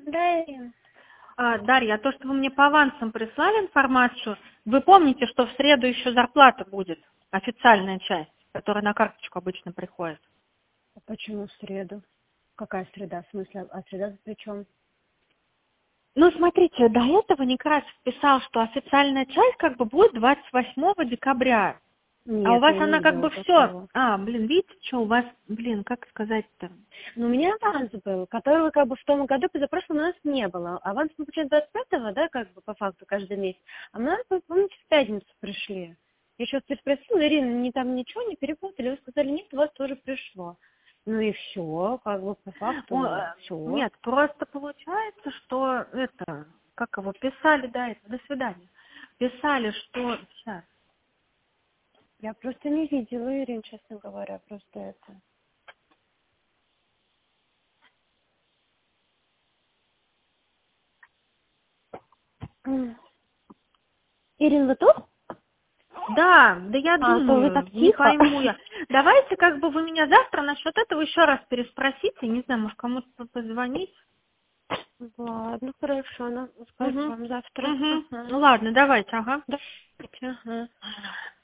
Да, Ирина. Дарья, то, что вы мне по авансам прислали информацию, вы помните, что в среду еще зарплата будет, официальная часть, которая на карточку обычно приходит? А почему в среду? Какая среда? В смысле, а среда при чем? Ну, смотрите, до этого Некрасов писал, что официальная часть как бы будет 28 декабря. А у Нет, вас я не она как видела бы все. такого. Видите, что у вас, как сказать-то? Но у меня аванс был, которого как бы в том году, позапрошлом у нас не было. Аванс мы получаем 25-го, да, как бы по факту каждый месяц. А мы, помните, в пятницу пришли. Я сейчас спросила, Ирина, там ничего не перепутали? Вы сказали, нет, у вас тоже пришло. Ну и все, как бы по факту все. Нет, просто получается, что как его, писали, до свидания. Писали, что... Сейчас. Я просто не видела, Ирин, честно говоря, просто это. Ирин, вы тут? Да, я То вы думаю, так не тихо. пойму я. Давайте как бы вы меня завтра насчет этого еще раз переспросите, не знаю, может кому-то позвонить. Ладно, хорошо, скажу Угу. вам завтра. Угу. Ага. Ну ладно, давайте, ага. Давайте, ага.